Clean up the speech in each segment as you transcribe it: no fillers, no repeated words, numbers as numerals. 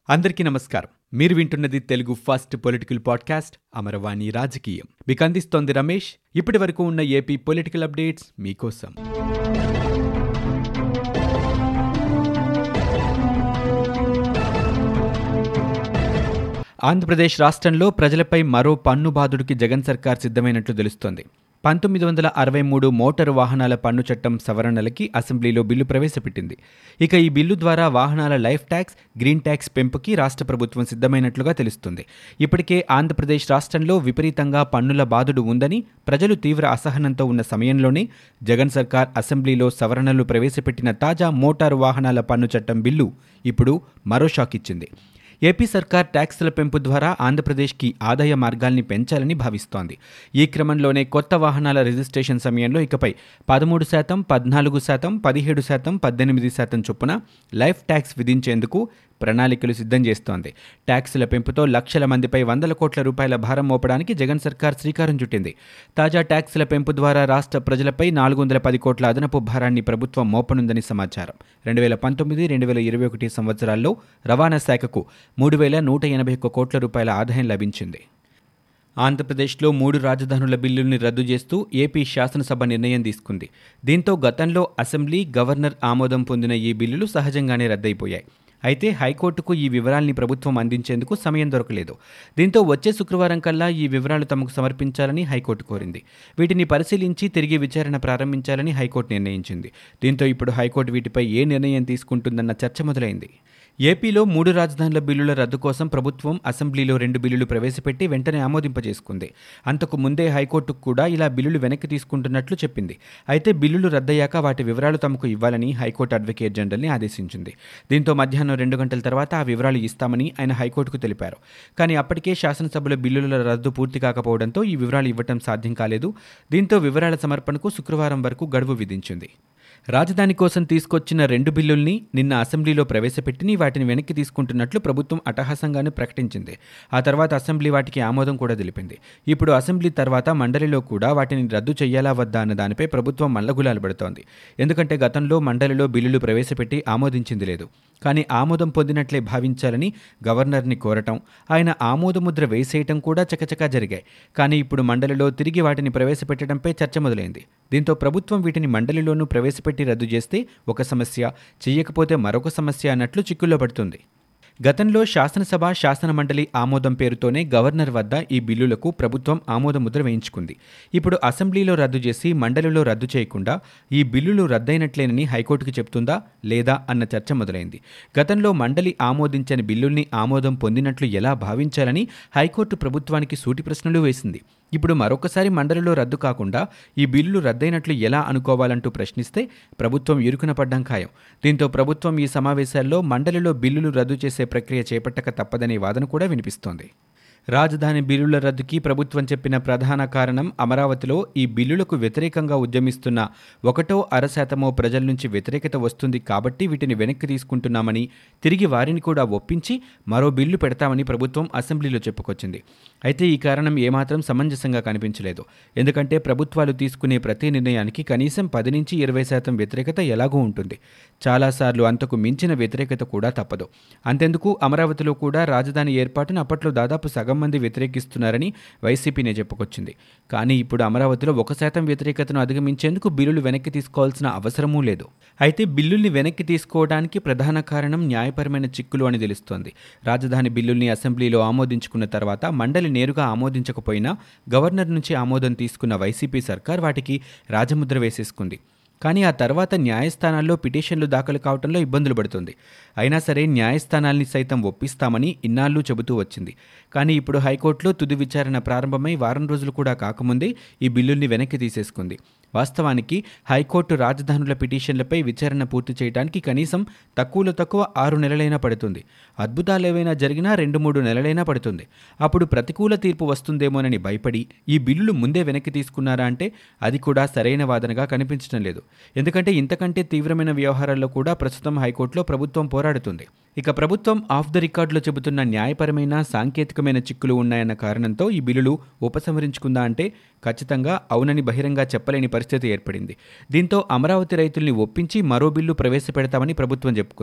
అందరికీ నమస్కారం. మీరు వింటున్నది Telugu first political podcast Amaravani రాజకీయం. మీకు అందిస్తోంది రమేష్. ఇప్పటి వరకు ఉన్న ఏపీ పొలిటికల్ అప్డేట్స్ మీకోసం. ఆంధ్రప్రదేశ్ రాష్ట్రంలో ప్రజలపై మరో పన్ను బాదుడికి జగన్ సర్కార్ సిద్ధమైనట్లు తెలుస్తోంది. 1963 మోటారు వాహనాల పన్ను చట్టం సవరణలకి అసెంబ్లీలో బిల్లు ప్రవేశపెట్టింది. ఇక ఈ బిల్లు ద్వారా వాహనాల లైఫ్ ట్యాక్స్, గ్రీన్ ట్యాక్స్ పెంపుకి రాష్ట్ర ప్రభుత్వం సిద్ధమైనట్లుగా తెలుస్తుంది. ఇప్పటికే ఆంధ్రప్రదేశ్ రాష్ట్రంలో విపరీతంగా పన్నుల బాదుడు ఉందని ప్రజలు తీవ్ర అసహనంతో ఉన్న సమయంలోనే జగన్ సర్కార్ అసెంబ్లీలో సవరణలు ప్రవేశపెట్టిన తాజా మోటారు వాహనాల పన్ను చట్టం బిల్లు ఇప్పుడు మరో షాక్ ఇచ్చింది. ఏపీ సర్కార్ ట్యాక్సుల పెంపు ద్వారా ఆంధ్రప్రదేశ్కి ఆదాయ మార్గాల్ని పెంచాలని భావిస్తోంది. ఈ క్రమంలోనే కొత్త వాహనాల రిజిస్ట్రేషన్ సమయంలో ఇకపై 13%, 14%, 17%, 18% చొప్పున లైఫ్ ట్యాక్స్ విధించేందుకు ప్రణాళికలు సిద్ధం చేస్తోంది. ట్యాక్సుల పెంపుతో లక్షల మందిపై 100 కోట్ల రూపాయల భారం మోపడానికి జగన్ సర్కార్ శ్రీకారం చుట్టింది. తాజా ట్యాక్సుల పెంపు ద్వారా రాష్ట్ర ప్రజలపై 410 కోట్ల అదనపు భారాన్ని ప్రభుత్వం మోపనుందని సమాచారం. 2019-2021 సంవత్సరాల్లో రవాణా శాఖకు 3,181 కోట్ల రూపాయల ఆదాయం లభించింది. ఆంధ్రప్రదేశ్లో 3 రాజధానుల బిల్లుల్ని రద్దు చేస్తూ ఏపీ శాసనసభ నిర్ణయం తీసుకుంది. దీంతో గతంలో అసెంబ్లీ, గవర్నర్ ఆమోదం పొందిన ఈ బిల్లులు సహజంగానే రద్దయిపోయాయి. అయితే హైకోర్టుకు ఈ వివరాల్ని ప్రభుత్వం అందించేందుకు సమయం దొరకలేదు. దీంతో వచ్చే శుక్రవారం కల్లా ఈ వివరాలు తమకు సమర్పించాలని హైకోర్టు కోరింది. వీటిని పరిశీలించి తిరిగి విచారణ ప్రారంభించాలని హైకోర్టు నిర్ణయించింది. దీంతో ఇప్పుడు హైకోర్టు వీటిపై ఏ నిర్ణయం తీసుకుంటుందన్న చర్చ మొదలైంది. ఏపీలో 3 రాజధానుల బిల్లుల రద్దు కోసం ప్రభుత్వం అసెంబ్లీలో 2 బిల్లులు ప్రవేశపెట్టి వెంటనే ఆమోదింపజేసుకుంది. అంతకు ముందే హైకోర్టుకు కూడా ఇలా బిల్లులు వెనక్కి తీసుకుంటున్నట్లు చెప్పింది. అయితే బిల్లులు రద్దయ్యాక వాటి వివరాలు తమకు ఇవ్వాలని హైకోర్టు అడ్వకేట్ జనరల్ని ఆదేశించింది. దీంతో మధ్యాహ్నం 2 గంటల తర్వాత ఆ వివరాలు ఇస్తామని ఆయన హైకోర్టుకు తెలిపారు. కానీ అప్పటికే శాసనసభలో బిల్లుల రద్దు పూర్తి కాకపోవడంతో ఈ వివరాలు ఇవ్వటం సాధ్యం కాలేదు. దీంతో వివరాల సమర్పణకు శుక్రవారం వరకు గడువు విధించింది. రాజధాని కోసం తీసుకొచ్చిన 2 బిల్లుల్ని నిన్న అసెంబ్లీలో ప్రవేశపెట్టి వాటిని వెనక్కి తీసుకుంటున్నట్లు ప్రభుత్వం అట్టహాసంగానే ప్రకటించింది. ఆ తర్వాత అసెంబ్లీ వాటికి ఆమోదం కూడా తెలిపింది. ఇప్పుడు అసెంబ్లీ తర్వాత మండలిలో కూడా వాటిని రద్దు చేయాలా వద్దా అన్న దానిపై ప్రభుత్వం మల్లగులాలు పడుతోంది. ఎందుకంటే గతంలో మండలిలో బిల్లులు ప్రవేశపెట్టి ఆమోదించింది లేదు. కానీ ఆమోదం పొందినట్లే భావించాలని గవర్నర్ని కోరటం, ఆయన ఆమోదముద్ర వేసేయటం కూడా చకచకా జరిగాయి. కానీ ఇప్పుడు మండలిలో తిరిగి వాటిని ప్రవేశపెట్టడంపై చర్చ మొదలైంది. దీంతో ప్రభుత్వం వీటిని మండలిలోనూ ప్రవేశపెట్టి రద్దు చేస్తే ఒక సమస్య, చెయ్యకపోతే మరొక సమస్య అన్నట్లు చిక్కుల్లో పడుతుంది. గతంలో శాసనసభ, శాసన మండలి ఆమోదం పేరుతోనే గవర్నర్ వద్ద ఈ బిల్లులకు ప్రభుత్వం ఆమోదముద్ర వేయించుకుంది. ఇప్పుడు అసెంబ్లీలో రద్దు చేసి మండలిలో రద్దు చేయకుండా ఈ బిల్లులు రద్దయినట్లేనని హైకోర్టుకు చెప్తుందా లేదా అన్న చర్చ మొదలైంది. గతంలో మండలి ఆమోదించని బిల్లుల్ని ఆమోదం పొందినట్లు ఎలా భావించాలని హైకోర్టు ప్రభుత్వానికి సూటి ప్రశ్నలు వేసింది. ఇప్పుడు మరొకసారి మండలిలో రద్దు కాకుండా ఈ బిల్లులు రద్దయినట్లు ఎలా అనుకోవాలంటూ ప్రశ్నిస్తే ప్రభుత్వం ఇరుకున పడ్డం ఖాయం. దీంతో ప్రభుత్వం ఈ సమావేశాల్లో మండలిలో బిల్లులు రద్దు చేసే ప్రక్రియ చేపట్టక తప్పదనే వాదన కూడా వినిపిస్తోంది. రాజధాని బిల్లుల రద్దుకి ప్రభుత్వం చెప్పిన ప్రధాన కారణం అమరావతిలో ఈ బిల్లులకు వ్యతిరేకంగా ఉద్యమిస్తున్న 1.5% ప్రజల నుంచి వ్యతిరేకత వస్తుంది కాబట్టి వీటిని వెనక్కి తీసుకుంటున్నామని, తిరిగి వారిని కూడా ఒప్పించి మరో బిల్లు పెడతామని ప్రభుత్వం అసెంబ్లీలో చెప్పుకొచ్చింది. అయితే ఈ కారణం ఏమాత్రం సమంజసంగా కనిపించలేదు. ఎందుకంటే ప్రభుత్వాలు తీసుకునే ప్రతి నిర్ణయానికి కనీసం 10-20% వ్యతిరేకత ఎలాగూ ఉంటుంది. చాలాసార్లు అంతకు మించిన వ్యతిరేకత కూడా తప్పదు. అంతెందుకు అమరావతిలో కూడా రాజధాని ఏర్పాటును అప్పట్లో దాదాపు సగం మంది వ్యతిరేకిస్తున్నారని వైసీపీనే చెప్పుకొచ్చింది. కానీ ఇప్పుడు అమరావతిలో 1% వ్యతిరేకతను అధిగమించేందుకు బిల్లులు వెనక్కి తీసుకోవాల్సిన అవసరమూ లేదు. అయితే బిల్లుల్ని వెనక్కి తీసుకోవడానికి ప్రధాన కారణం న్యాయపరమైన చిక్కులు అని తెలుస్తోంది. రాజధాని బిల్లుల్ని అసెంబ్లీలో ఆమోదించుకున్న తర్వాత మండలి నేరుగా ఆమోదించకపోయినా గవర్నర్ నుంచి ఆమోదం తీసుకున్న వైసీపీ సర్కార్ వాటికి రాజముద్ర వేసేసుకుంది. కానీ ఆ తర్వాత న్యాయస్థానాల్లో పిటిషన్లు దాఖలు కావడంలో ఇబ్బందులు పడుతుంది. అయినా సరే న్యాయస్థానాల్ని సైతం ఒప్పిస్తామని ఇన్నాళ్ళు చెబుతూ వచ్చింది. కానీ ఇప్పుడు హైకోర్టులో తుది విచారణ ప్రారంభమై వారం రోజులు కూడా కాకముందే ఈ బిల్లుల్ని వెనక్కి తీసేసుకుంది. వాస్తవానికి హైకోర్టు రాజధానుల పిటిషన్లపై విచారణ పూర్తి చేయడానికి కనీసం తక్కువలో తక్కువ 6 నెలలైనా పడుతుంది. అద్భుతాలేవైనా జరిగినా 2-3 నెలలైనా పడుతుంది. అప్పుడు ప్రతికూల తీర్పు వస్తుందేమోనని భయపడి ఈ బిల్లులు ముందే వెనక్కి తీసుకున్నారా అంటే అది కూడా సరైన వాదనగా కనిపించడం లేదు. ఎందుకంటే ఇంతకంటే తీవ్రమైన వ్యవహారాల్లో కూడా ప్రస్తుతం హైకోర్టులో ప్రభుత్వం పోరాడుతుంది. ఇక ప్రభుత్వం ఆఫ్ ద రికార్డులో చెబుతున్న న్యాయపరమైన, సాంకేతికమైన చిక్కులు ఉన్నాయన్న కారణంతో ఈ బిల్లులు ఉపసంహరించుకుందా అంటే ఖచ్చితంగా అవునని బహిరంగ చెప్పలేని పరిస్థితి ఏర్పడింది. దీంతో అమరావతి రైతుల్ని ఒప్పించి మరో బిల్లు ప్రవేశపెడతామని ప్రభుత్వం చెప్పుకుంది.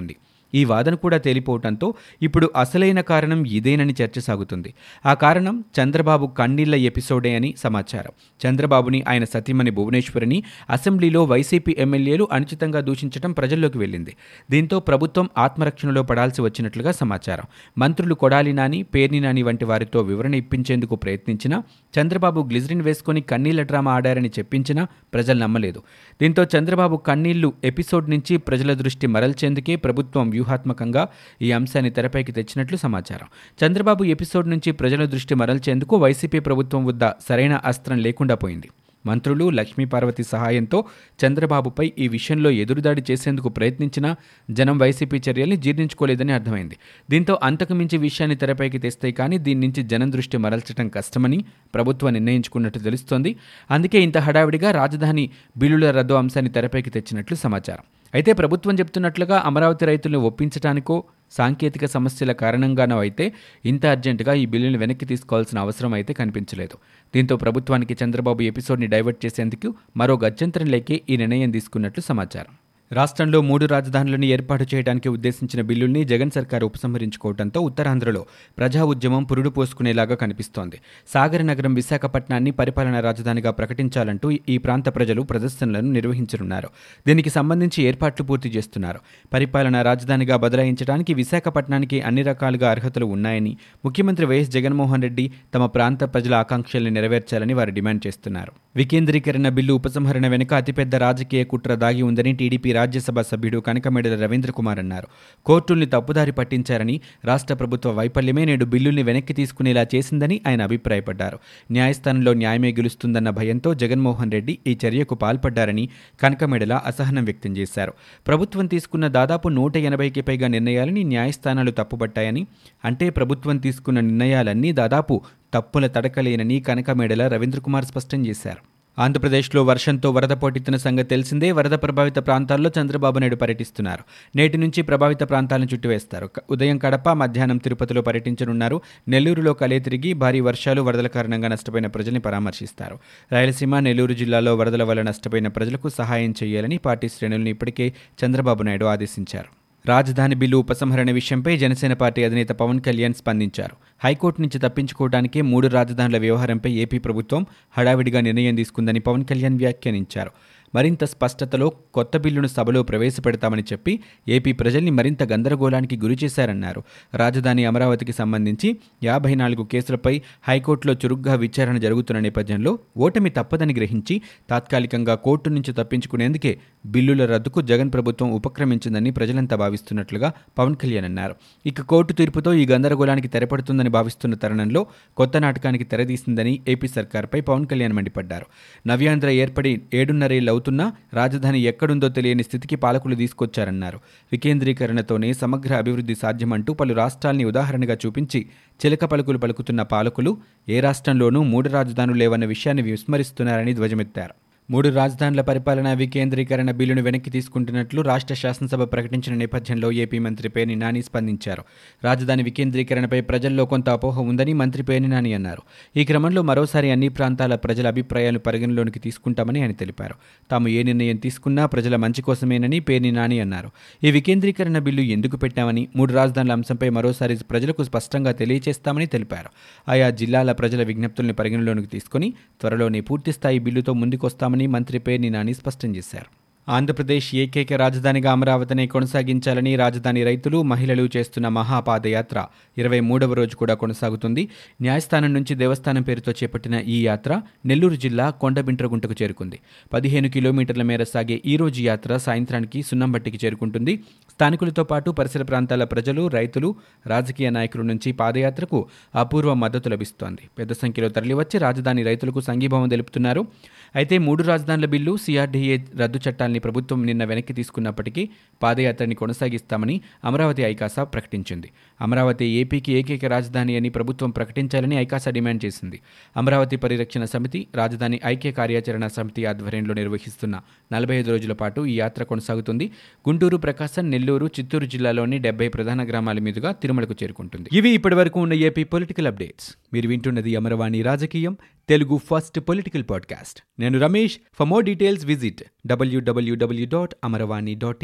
ఈ వాదన కూడా తేలిపోవడంతో ఇప్పుడు అసలైన కారణం ఇదేనని చర్చ సాగుతుంది. ఆ కారణం చంద్రబాబు కన్నీళ్ల ఎపిసోడే అని సమాచారం. చంద్రబాబుని, ఆయన సతీమణి భువనేశ్వరిని అసెంబ్లీలో వైసీపీ ఎమ్మెల్యేలు అనుచితంగా దూషించడం ప్రజల్లోకి వెళ్లింది. దీంతో ప్రభుత్వం ఆత్మరక్షణలో పడాల్సి వచ్చినట్లుగా సమాచారం. మంత్రులు కొడాలి నాని, పేర్ని నాని వంటి వారితో వివరణ ఇప్పించేందుకు ప్రయత్నించినా, చంద్రబాబు గ్లిజరిన్ వేసుకుని కన్నీళ్ల డ్రామా ఆడారని చెప్పించినా ప్రజలు నమ్మలేదు. దీంతో చంద్రబాబు కన్నీళ్లు ఎపిసోడ్ నుంచి ప్రజల దృష్టి మరల్చేందుకే ప్రభుత్వం వ్యూహాత్మకంగా ఈ అంశాన్ని తెరపైకి తెచ్చినట్లు సమాచారం. చంద్రబాబు ఎపిసోడ్ నుంచి ప్రజల దృష్టి మరల్చేందుకు వైసీపీ ప్రభుత్వం వద్ద సరైన అస్త్రం లేకుండా పోయింది. మంత్రులు, లక్ష్మీపార్వతి సహాయంతో చంద్రబాబుపై ఈ విషయంలో ఎదురుదాడి చేసేందుకు ప్రయత్నించినా జనం వైసీపీ చర్యల్ని జీర్ణించుకోలేదని అర్థమైంది. దీంతో అంతకుమించి విషయాన్ని తెరపైకి తెస్తే కానీ దీని నుంచి జనం దృష్టి మరల్చడం కష్టమని ప్రభుత్వం నిర్ణయించుకున్నట్టు తెలుస్తోంది. అందుకే ఇంత హడావిడిగా రాజధాని బిల్లుల రద్దు అంశాన్ని తెరపైకి తెచ్చినట్లు సమాచారం. అయితే ప్రభుత్వం చెప్తున్నట్లుగా అమరావతి రైతులను ఒప్పించడానికో, సాంకేతిక సమస్యల కారణంగానో అయితే ఇంత అర్జెంటుగా ఈ బిల్లును వెనక్కి తీసుకోవాల్సిన అవసరం అయితే కనిపించలేదు. దీంతో ప్రభుత్వానికి చంద్రబాబు ఎపిసోడ్ని డైవర్ట్ చేసేందుకు మరో గత్యంతరం లేకే ఈ నిర్ణయం తీసుకున్నట్లు సమాచారం. రాష్ట్రంలో 3 రాజధానులను ఏర్పాటు చేయడానికి ఉద్దేశించిన బిల్లుల్ని జగన్ సర్కార్ ఉపసంహరించుకోవడంతో ఉత్తరాంధ్రలో ప్రజా ఉద్యమం పురుడు పోసుకునేలాగా కనిపిస్తోంది. సాగర నగరం విశాఖపట్నాన్ని పరిపాలనా రాజధానిగా ప్రకటించాలంటూ ఈ ప్రాంత ప్రజలు ప్రదర్శనలను నిర్వహించనున్నారు. దీనికి సంబంధించి ఏర్పాట్లు పూర్తి చేస్తున్నారు. పరిపాలనా రాజధానిగా బదలాయించడానికి విశాఖపట్నానికి అన్ని రకాలుగా అర్హతలు ఉన్నాయని ముఖ్యమంత్రి వైఎస్ జగన్మోహన్ రెడ్డి తమ ప్రాంత ప్రజల ఆకాంక్షల్ని నెరవేర్చాలని వారు డిమాండ్ చేస్తున్నారు. వికేంద్రీకరణ బిల్లు ఉపసంహరణ వెనుక అతిపెద్ద రాజకీయ కుట్ర దాగి ఉందని టీడీపీ రాజ్యసభ సభ్యుడు కనకమేడల రవీంద్ర కుమార్ అన్నారు. కోర్టుల్ని తప్పుదారి పట్టించారని, రాష్ట్ర ప్రభుత్వ వైఫల్యమే నేడు బిల్లుల్ని వెనక్కి తీసుకునేలా చేసిందని ఆయన అభిప్రాయపడ్డారు. న్యాయస్థానంలో న్యాయమే గెలుస్తుందన్న భయంతో జగన్మోహన్ రెడ్డి ఈ చర్యకు పాల్పడ్డారని కనకమేడల అసహనం వ్యక్తం చేశారు. ప్రభుత్వం తీసుకున్న దాదాపు 180కి పైగా నిర్ణయాలని న్యాయస్థానాలు తప్పుబట్టాయని, అంటే ప్రభుత్వం తీసుకున్న నిర్ణయాలన్నీ దాదాపు తప్పుల తడకలేనని కనకమేడల రవీంద్రకుమార్ స్పష్టం చేశారు. ఆంధ్రప్రదేశ్లో వర్షంతో వరద పోటెత్తిన సంగతి తెలిసిందే. వరద ప్రభావిత ప్రాంతాల్లో చంద్రబాబు నాయుడు పర్యటిస్తున్నారు. నేటి నుంచి ప్రభావిత ప్రాంతాలను చుట్టివేస్తారు. ఉదయం కడప, మధ్యాహ్నం తిరుపతిలో పర్యటించనున్నారు. నెల్లూరులో కలే తిరిగి భారీ వర్షాలు, వరదల కారణంగా నష్టపోయిన ప్రజల్ని పరామర్శిస్తారు. రాయలసీమ, నెల్లూరు జిల్లాలో వరదల వల్ల నష్టపోయిన ప్రజలకు సహాయం చేయాలని పార్టీ శ్రేణులను ఇప్పటికే చంద్రబాబు నాయుడు ఆదేశించారు. రాజధాని బిల్లు ఉపసంహరణ విషయంపై జనసేన పార్టీ అధినేత పవన్ కళ్యాణ్ స్పందించారు. హైకోర్టు నుంచి తప్పించుకోవడానికే 3 రాజధానుల వ్యవహారంపై ఏపీ ప్రభుత్వం హడావిడిగా నిర్ణయం తీసుకుందని పవన్ కళ్యాణ్ వ్యాఖ్యానించారు. మరింత స్పష్టతలో కొత్త బిల్లును సభలో ప్రవేశపెడతామని చెప్పి ఏపీ ప్రజల్ని మరింత గందరగోళానికి గురిచేశారన్నారు. రాజధాని అమరావతికి సంబంధించి 54 కేసులపై హైకోర్టులో చురుగ్గా విచారణ జరుగుతున్న నేపథ్యంలో ఓటమి తప్పదని గ్రహించి తాత్కాలికంగా కోర్టు నుంచి తప్పించుకునేందుకే బిల్లుల రద్దుకు జగన్ ప్రభుత్వం ఉపక్రమించిందని ప్రజలంతా భావిస్తున్నట్లుగా పవన్ కళ్యాణ్ అన్నారు. ఇక కోర్టు తీర్పుతో ఈ గందరగోళానికి తెరపడుతుందని భావిస్తున్న తరుణంలో కొత్త నాటకానికి తెరదీసిందని ఏపీ సర్కార్పై పవన్ కళ్యాణ్ మండిపడ్డారు. నవ్యాంధ్ర ఏర్పడి 7.5 ఏళ్లు అవుతున్నా రాజధాని ఎక్కడుందో తెలియని స్థితికి పాలకులు తీసుకొచ్చారన్నారు. వికేంద్రీకరణతోనే సమగ్ర అభివృద్ధి సాధ్యమంటూ పలు రాష్ట్రాల్ని ఉదాహరణగా చూపించి చిలక పలుకులు పలుకుతున్న పాలకులు ఏ రాష్ట్రంలోనూ 3 రాజధానులు లేవన్న విషయాన్ని విస్మరిస్తున్నారని ధ్వజమెత్తారు. 3 రాజధానుల పరిపాలనా వికేంద్రీకరణ బిల్లును వెనక్కి తీసుకుంటున్నట్లు రాష్ట్ర శాసనసభ ప్రకటించిన నేపథ్యంలో ఏపీ మంత్రి పేర్ని నాని స్పందించారు. రాజధాని వికేంద్రీకరణపై ప్రజల్లో కొంత అపోహ ఉందని మంత్రి పేర్ని నాని అన్నారు. ఈ క్రమంలో మరోసారి అన్ని ప్రాంతాల ప్రజల అభిప్రాయాలను పరిగణలోనికి తీసుకుంటామని ఆయన తెలిపారు. తాము ఏ నిర్ణయం తీసుకున్నా ప్రజల మంచి కోసమేనని పేర్ని నాని అన్నారు. ఈ వికేంద్రీకరణ బిల్లు ఎందుకు పెట్టామని, 3 రాజధానుల అంశంపై మరోసారి ప్రజలకు స్పష్టంగా తెలియజేస్తామని తెలిపారు. ఆయా జిల్లాల ప్రజల విజ్ఞప్తుల్ని పరిగణలోనికి తీసుకుని త్వరలోనే పూర్తిస్థాయి బిల్లుతో ముందుకొస్తామని మంత్రి పేర్ని నాని స్పష్టం చేశారు. ఆంధ్రప్రదేశ్ ఏకైక రాజధానిగా అమరావతిని కొనసాగించాలని రాజధాని రైతులు, మహిళలు చేస్తున్న మహాపాదయాత్ర 23వ రోజు కూడా కొనసాగుతుంది. న్యాయస్థానం నుంచి దేవస్థానం పేరుతో చేపట్టిన ఈ యాత్ర నెల్లూరు జిల్లా కొండబింట్రగుంటకు చేరుకుంది. 15 కిలోమీటర్ల మేర సాగే ఈ రోజు యాత్ర సాయంత్రానికి సున్నంబట్టికి చేరుకుంటుంది. స్థానికులతో పాటు పరిసర ప్రాంతాల ప్రజలు, రైతులు, రాజకీయ నాయకుల నుంచి పాదయాత్రకు అపూర్వ మద్దతు లభిస్తోంది. పెద్ద సంఖ్యలో తరలివచ్చి రాజధాని రైతులకు సంఘీభావం తెలుపుతున్నారు. అయితే 3 రాజధానుల బిల్లు, సిఆర్డీఏ రద్దు చట్టాల్ని ప్రభుత్వం నిన్న వెనక్కి తీసుకున్నప్పటికీ పాదయాత్రని కొనసాగిస్తామని అమరావతి ఐకాసా ప్రకటించింది. అమరావతి ఏపీకి ఏకైక రాజధాని అని ప్రభుత్వం ప్రకటించాలని ఐకాసా డిమాండ్ చేసింది. అమరావతి పరిరక్షణ సమితి, రాజధాని ఐక్య కార్యాచరణ సమితి ఆధ్వర్యంలో నిర్వహిస్తున్న 45 రోజుల పాటు ఈ యాత్ర కొనసాగుతుంది. గుంటూరు, ప్రకాశం, నెల్లూరు, చిత్తూరు జిల్లాలోని 70 ప్రధాన గ్రామాల మీదుగా తిరుమలకు చేరుకుంటుంది. ఇవి ఇప్పటివరకు ఉన్న ఏపీ పొలిటికల్ అప్డేట్స్. మీరు వింటున్నది అమరవాణి రాజకీయం, తెలుగు ఫస్ట్ పొలిటికల్ పాడ్కాస్ట్. నేను Ramesh. For more details visit www.amaravani.in.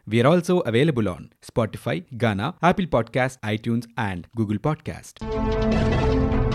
We are also available on Spotify, Gaana, Apple Podcast, iTunes and Google Podcast.